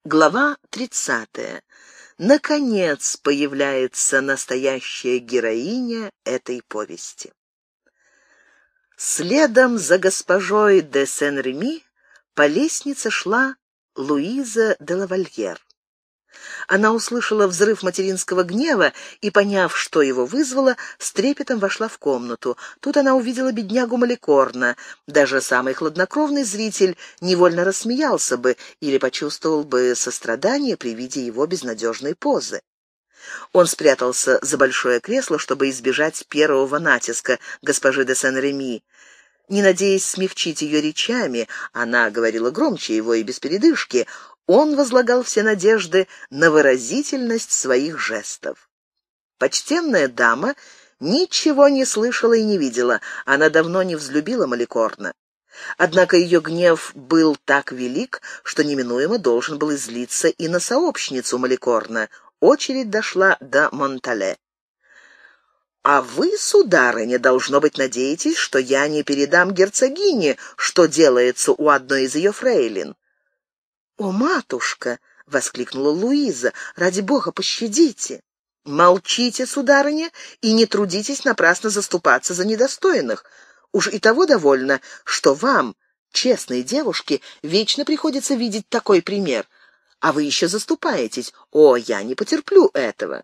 Глава 30. Наконец появляется настоящая героиня этой повести. Следом за госпожой де Сен-Реми по лестнице шла Луиза де Лавальер. Она услышала взрыв материнского гнева и, поняв, что его вызвало, с трепетом вошла в комнату. Тут она увидела беднягу Маликорна. Даже самый хладнокровный зритель невольно рассмеялся бы или почувствовал бы сострадание при виде его безнадежной позы. Он спрятался за большое кресло, чтобы избежать первого натиска госпожи де Сен-Реми. Не надеясь смягчить ее речами, она говорила громче его и без передышки, он возлагал все надежды на выразительность своих жестов. Почтенная дама ничего не слышала и не видела, она давно не взлюбила Маликорна. Однако ее гнев был так велик, что неминуемо должен был излиться и на сообщницу Маликорна. Очередь дошла до Монтале. «А вы, сударыня, должно быть, надеетесь, что я не передам герцогине, что делается у одной из ее фрейлин». «О, матушка!» — воскликнула Луиза. «Ради бога, пощадите!» «Молчите, сударыня, и не трудитесь напрасно заступаться за недостойных. Уж и того довольно, что вам, честной девушке, вечно приходится видеть такой пример. А вы еще заступаетесь. О, я не потерплю этого!»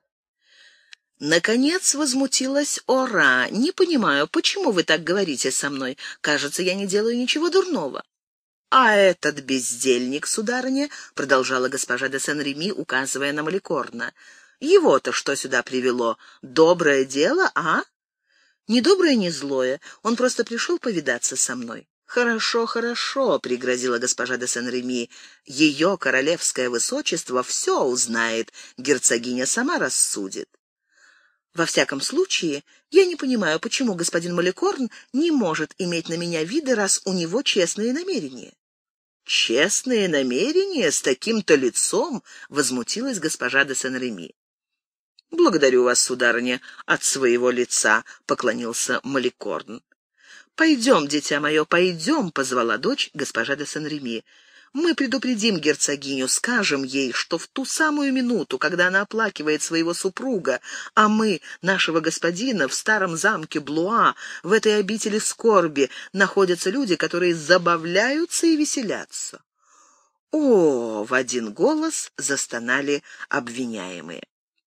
Наконец возмутилась Ора. «Не понимаю, почему вы так говорите со мной? Кажется, я не делаю ничего дурного». «А этот бездельник, сударыня», — продолжала госпожа де Сен-Реми, указывая на Маликорна, — «его-то что сюда привело? Доброе дело, а?» «Ни доброе, ни злое. Он просто пришел повидаться со мной». «Хорошо, хорошо», — пригрозила госпожа де Сен-Реми, — «ее королевское высочество все узнает, герцогиня сама рассудит». «Во всяком случае, я не понимаю, почему господин Маликорн не может иметь на меня вида, раз у него честные намерения». «Честные намерения с таким-то лицом?» — возмутилась госпожа де Сен-Реми. «Благодарю вас, сударыня, от своего лица», — поклонился Маликорн. «Пойдем, дитя мое, пойдем», — позвала дочь госпожа де Сен-Реми. «Мы предупредим герцогиню, скажем ей, что в ту самую минуту, когда она оплакивает своего супруга, а мы, нашего господина, в старом замке Блуа, в этой обители скорби, находятся люди, которые забавляются и веселятся». «О!» — в один голос застонали обвиняемые.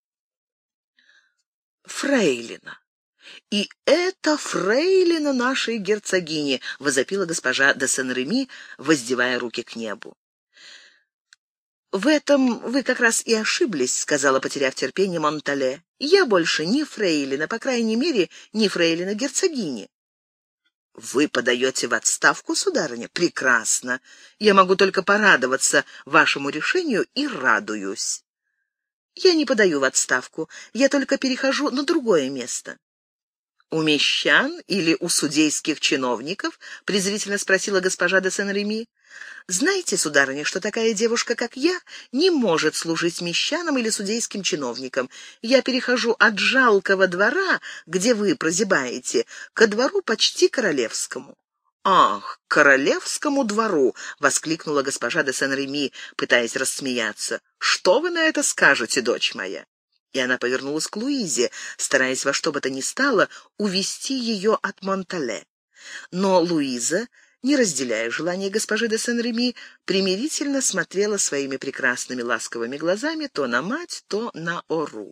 «Фрейлина! И это фрейлина нашей герцогини!» — возопила госпожа де Сен-Реми, воздевая руки к небу. «В этом вы как раз и ошиблись», — сказала, потеряв терпение, Монтале. «Я больше не фрейлина, по крайней мере, не фрейлина герцогини». «Вы подаете в отставку, сударыня? Прекрасно. Я могу только порадоваться вашему решению и радуюсь». «Я не подаю в отставку, я только перехожу на другое место». «У мещан или у судейских чиновников?» — презрительно спросила госпожа де Сен-Реми. «Знаете, сударыня, что такая девушка, как я, не может служить мещанам или судейским чиновникам. Я перехожу от жалкого двора, где вы прозябаете, ко двору почти королевскому». «Ах, к королевскому двору!» — воскликнула госпожа де Сен-Реми, пытаясь рассмеяться. «Что вы на это скажете, дочь моя?» И она повернулась к Луизе, стараясь во что бы то ни стало увести ее от Монтале. Но Луиза, не разделяя желания госпожи де Сен-Реми, примирительно смотрела своими прекрасными ласковыми глазами то на мать, то на Ору.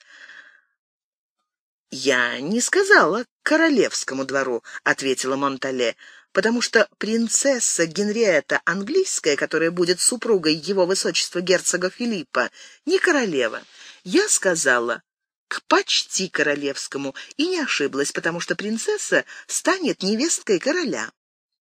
«Я не сказала королевскому двору», — ответила Монтале, «потому что принцесса Генриетта английская, которая будет супругой его высочества герцога Филиппа, не королева. Я сказала к почти королевскому и не ошиблась, потому что принцесса станет невесткой короля».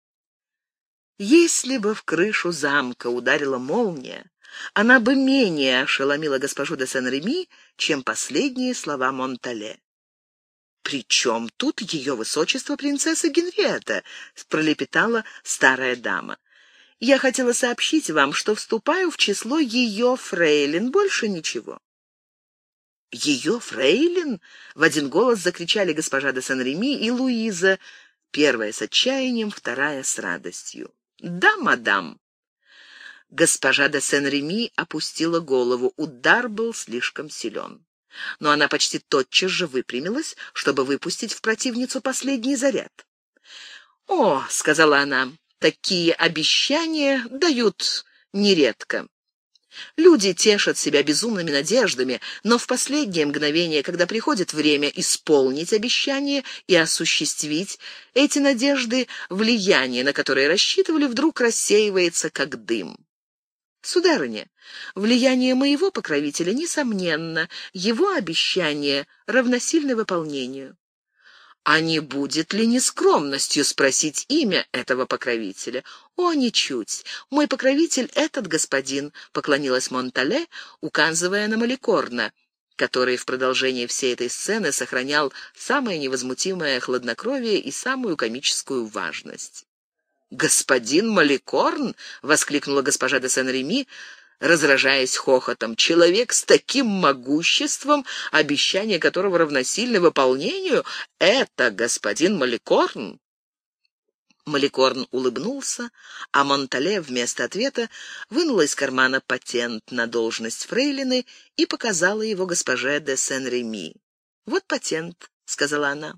Если бы в крышу замка ударила молния, она бы менее ошеломила госпожу де Сен-Реми, чем последние слова Монтале. «При чем тут ее высочество принцесса Генриетта?» — пролепетала старая дама. «Я хотела сообщить вам, что вступаю в число ее фрейлин, больше ничего». «Ее фрейлин?» — в один голос закричали госпожа де Сен-Реми и Луиза, первая с отчаянием, вторая с радостью. «Да, мадам». Госпожа де Сен-Реми опустила голову. Удар был слишком силен. Но она почти тотчас же выпрямилась, чтобы выпустить в противницу последний заряд. «О», — сказала она, — «такие обещания дают нередко. Люди тешат себя безумными надеждами, но в последнее мгновение, когда приходит время исполнить обещание и осуществить эти надежды, влияние, на которое рассчитывали, вдруг рассеивается как дым. Сударыня, влияние моего покровителя несомненно, его обещание равносильно выполнению. А не будет ли нескромностью спросить имя этого покровителя? О, ничуть. Мой покровитель — этот господин, — поклонилась Монтале, указывая на Маликорна, который в продолжении всей этой сцены сохранял самое невозмутимое хладнокровие и самую комическую важность. «Господин Маликорн!» — воскликнула госпожа де Сен-Реми, разражаясь хохотом. «Человек с таким могуществом, обещание которого равносильно выполнению, это господин Маликорн!» Маликорн улыбнулся, а Монтале вместо ответа вынула из кармана патент на должность фрейлины и показала его госпоже де Сен-Реми. «Вот патент», — сказала она.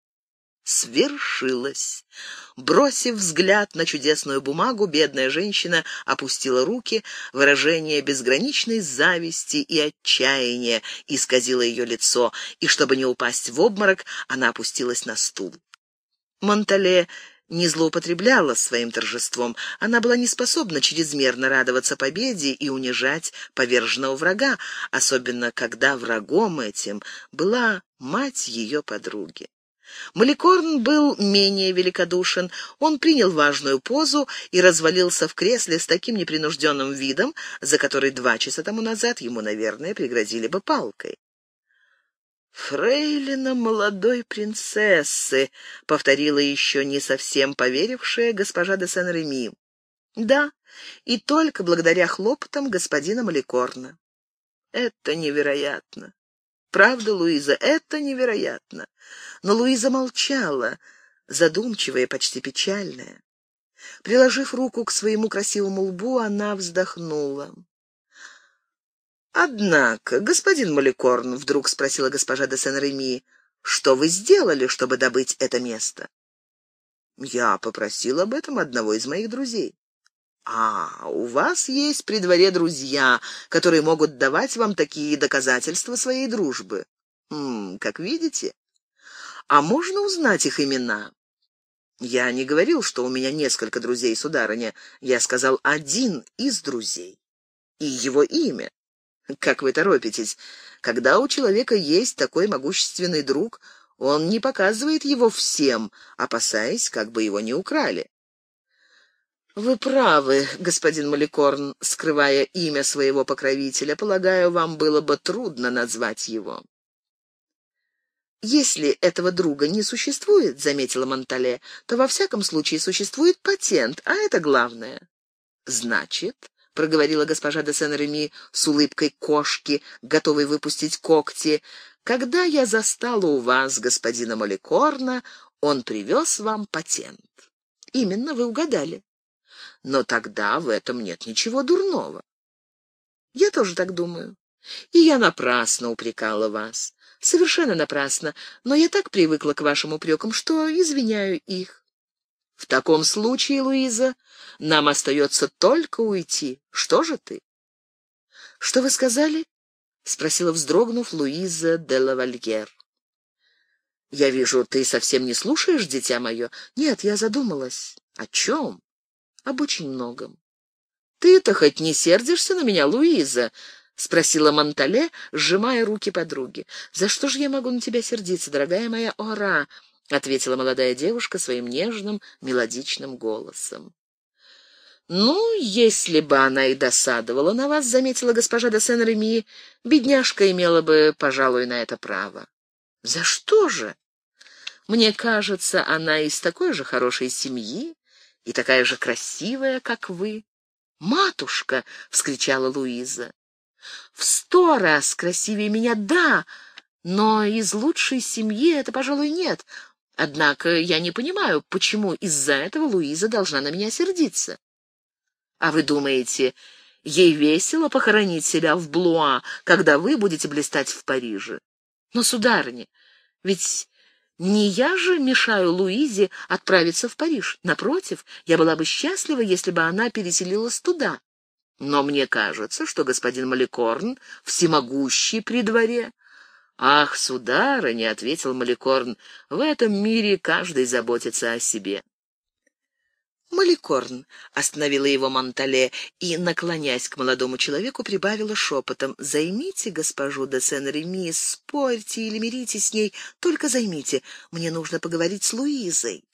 Свершилось. Бросив взгляд на чудесную бумагу, бедная женщина опустила руки, выражение безграничной зависти и отчаяния исказило ее лицо, и, чтобы не упасть в обморок, она опустилась на стул. Монтале не злоупотребляла своим торжеством. Она была не способна чрезмерно радоваться победе и унижать поверженного врага, особенно когда врагом этим была мать ее подруги. Маликорн был менее великодушен. Он принял важную позу и развалился в кресле с таким непринужденным видом, за который 2 часа тому назад ему, наверное, пригрозили бы палкой. «Фрейлина молодой принцессы», — повторила еще не совсем поверившая госпожа де Сен-Реми. «Да, и только благодаря хлопотам господина Маликорна». «Это невероятно. Правда, Луиза, это невероятно». Но Луиза молчала, задумчивая, почти печальная. Приложив руку к своему красивому лбу, она вздохнула. «Однако, господин Маликорн, — вдруг спросила госпожа де Сен-Реми, — что вы сделали, чтобы добыть это место?» «Я попросил об этом одного из моих друзей». «А, у вас есть при дворе друзья, которые могут давать вам такие доказательства своей дружбы. Как видите. А можно узнать их имена?» «Я не говорил, что у меня несколько друзей, сударыня. Я сказал один из друзей. И его имя. Как вы торопитесь? Когда у человека есть такой могущественный друг, он не показывает его всем, опасаясь, как бы его не украли». «Вы правы, господин Маликорн, скрывая имя своего покровителя. Полагаю, вам было бы трудно назвать его». «Если этого друга не существует, — заметила Монтале, — то во всяком случае существует патент, а это главное». «Значит, — проговорила госпожа де Сен-Реми с улыбкой кошки, готовой выпустить когти, — когда я застала у вас господина Маликорна, он привез вам патент». «Именно, вы угадали». «Но тогда в этом нет ничего дурного». «Я тоже так думаю. И я напрасно упрекала вас. Совершенно напрасно, но я так привыкла к вашим упрекам, что извиняю их». «В таком случае, Луиза, нам остается только уйти. Что же ты?» «Что вы сказали?» — спросила, вздрогнув, Луиза де Лавальер. «Я вижу, ты совсем не слушаешь, дитя мое?» «Нет, я задумалась». «О чем?» «Об очень многом». «Ты-то хоть не сердишься на меня, Луиза?» — спросила Монтале, сжимая руки подруги. «За что же я могу на тебя сердиться, дорогая моя Ора?» — ответила молодая девушка своим нежным, мелодичным голосом. «Ну, если бы она и досадовала на вас, — заметила госпожа де Сен-Реми, — бедняжка имела бы, пожалуй, на это право». «За что же?» «Мне кажется, она из такой же хорошей семьи и такая же красивая, как вы». «Матушка!» — вскричала Луиза. «В 100 раз красивее меня, да, но из лучшей семьи это, пожалуй, нет. Однако я не понимаю, почему из-за этого Луиза должна на меня сердиться». А вы думаете, ей весело похоронить себя в Блуа, когда вы будете блистать в Париже? Но, сударыня, ведь не я же мешаю Луизе отправиться в Париж. Напротив, я была бы счастлива, если бы она переселилась туда. Но мне кажется, что господин Маликорн всемогущий при дворе. «Ах, сударыня», — ответил Маликорн, — «в этом мире каждый заботится о себе». «Маликорн», — остановила его Монтале и, наклонясь к молодому человеку, прибавила шепотом: «Займите госпожу де Сен-Реми, спорьте или миритесь с ней, только займите. Мне нужно поговорить с Луизой».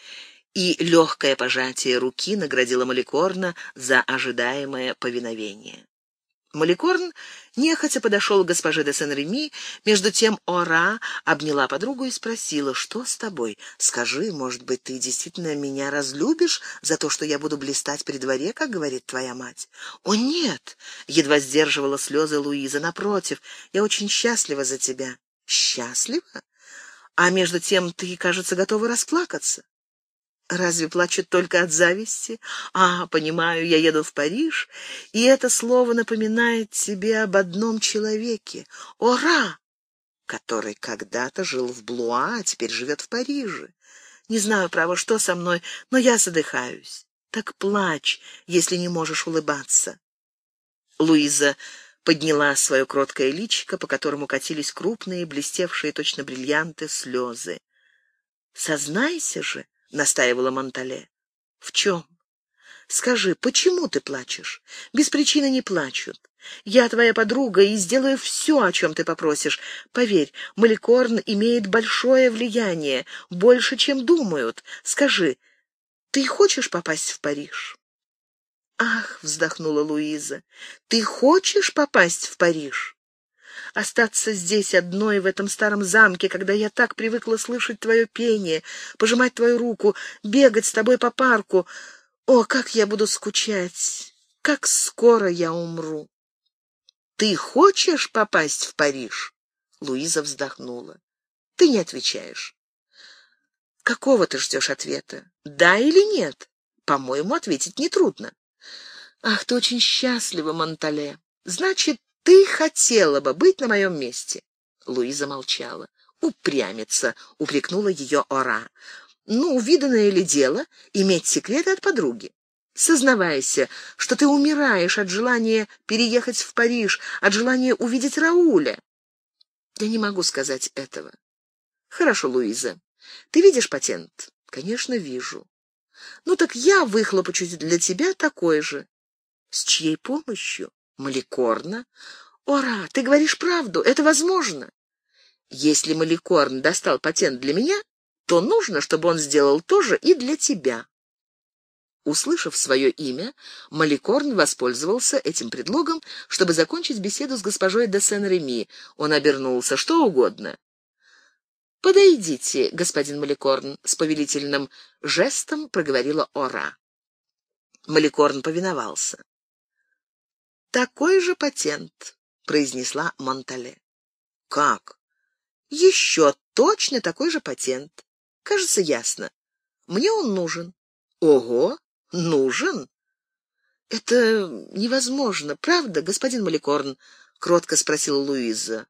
И легкое пожатие руки наградило Маликорна за ожидаемое повиновение. Маликорн нехотя подошел к госпоже де Сен-Реми, между тем Ора обняла подругу и спросила: «Что с тобой? Скажи, может быть, ты действительно меня разлюбишь за то, что я буду блистать при дворе, как говорит твоя мать?» «О, нет!» — едва сдерживала слезы Луиза. «Напротив, я очень счастлива за тебя». «Счастлива? А между тем ты, кажется, готова расплакаться». «Разве плачут только от зависти? Понимаю, я еду в Париж, и это слово напоминает тебе об одном человеке — Ора, который когда-то жил в Блуа, а теперь живет в Париже. Не знаю, право, что со мной, но я задыхаюсь. Так плачь, если не можешь улыбаться». Луиза подняла свое кроткое личико, по которому катились крупные, блестевшие точно бриллианты, слезы. «Сознайся же», — настаивала Монтале. «В чем? Скажи, почему ты плачешь? Без причины не плачут. Я твоя подруга и сделаю все, о чем ты попросишь. Поверь, Маликорн имеет большое влияние, больше, чем думают. Скажи, ты хочешь попасть в Париж?» «Ах», — вздохнула Луиза, — «ты хочешь попасть в Париж? Остаться здесь одной в этом старом замке, когда я так привыкла слышать твое пение, пожимать твою руку, бегать с тобой по парку. О, как я буду скучать! Как скоро я умру!» «Ты хочешь попасть в Париж?» Луиза вздохнула. «Ты не отвечаешь». «Какого ты ждешь ответа? Да или нет? По-моему, ответить нетрудно». «Ах, ты очень счастлива, Монтале. Значит, ты хотела бы быть на моем месте?» Луиза молчала. «Упрямится», — упрекнула ее Ора. «Ну, виданное ли дело иметь секреты от подруги? Сознавайся, что ты умираешь от желания переехать в Париж, от желания увидеть Рауля». «Я не могу сказать этого». «Хорошо, Луиза. Ты видишь патент?» «Конечно, вижу». «Ну так я выхлопочу для тебя такой же». «С чьей помощью?» «Маликорна». «Ора, ты говоришь правду, это возможно». «Если Маликорн достал патент для меня, то нужно, чтобы он сделал то же и для тебя». Услышав свое имя, Маликорн воспользовался этим предлогом, чтобы закончить беседу с госпожой де Сен-Реми. Он обернулся: «Что угодно». «Подойдите, господин Маликорн», — с повелительным жестом проговорила Ора. Маликорн повиновался. «Такой же патент», — произнесла Монтале. «Как? Еще точно такой же патент. Кажется, ясно. Мне он нужен». «Ого, нужен?» «Это невозможно, правда, господин Маликорн?» — кротко спросила Луиза.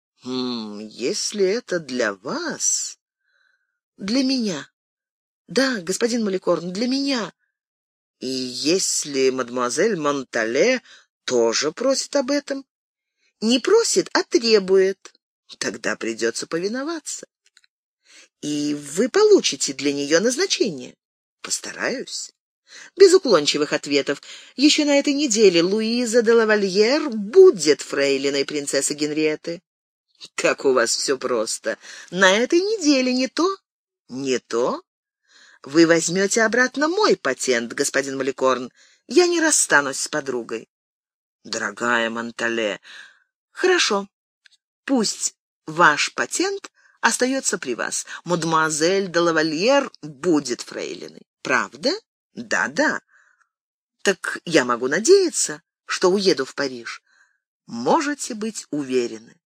Если это для вас...» «Для меня. Да, господин Маликорн, для меня». «И если мадемуазель Монтале тоже просит об этом?» «Не просит, а требует». «Тогда придется повиноваться». «И вы получите для нее назначение». «Постараюсь». Без уклончивых ответов. Еще на этой неделе Луиза де Лавальер будет фрейлиной принцессы Генриетты. «Как у вас все просто. На этой неделе не то, не то. Вы возьмете обратно мой патент, господин Маликорн. Я не расстанусь с подругой». «Дорогая Монтале...» «Хорошо. Пусть ваш патент остается при вас. Мадемуазель де Лавальер будет фрейлиной. Правда? Да. Так я могу надеяться, что уеду в Париж. Можете быть уверены».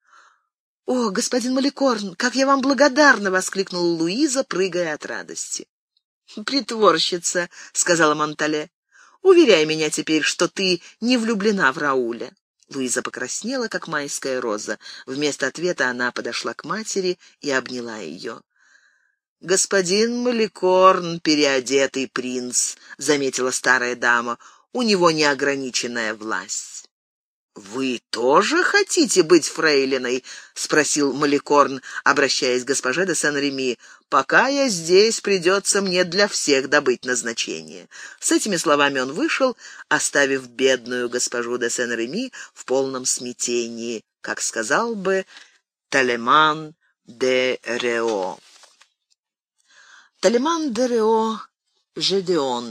«О, господин Маликорн, как я вам благодарна!» — воскликнула Луиза, прыгая от радости. «Притворщица», — сказала Монтале. Уверяй меня теперь, что ты не влюблена в Рауля». Луиза покраснела, как майская роза. Вместо ответа она подошла к матери и обняла ее. «Господин Маликорн — переодетый принц», — заметила старая дама. «У него неограниченная власть». «Вы тоже хотите быть фрейлиной?» — спросил Маликорн, обращаясь к госпоже де Сен-Реми. «Пока я здесь, придется мне для всех добыть назначение». С этими словами он вышел, оставив бедную госпожу де Сен-Реми в полном смятении, как сказал бы Талеман де Рео. Талеман де Рео Жедеон,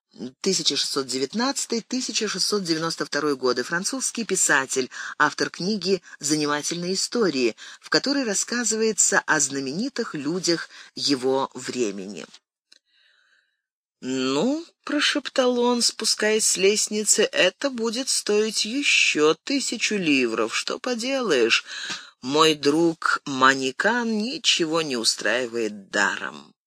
1619-1692 годы, французский писатель, автор книги «Занимательные истории», в которой рассказывается о знаменитых людях его времени. «Ну, — прошептал он, спускаясь с лестницы, — это будет стоить еще 1000 ливров. Что поделаешь, мой друг Манекан ничего не устраивает даром».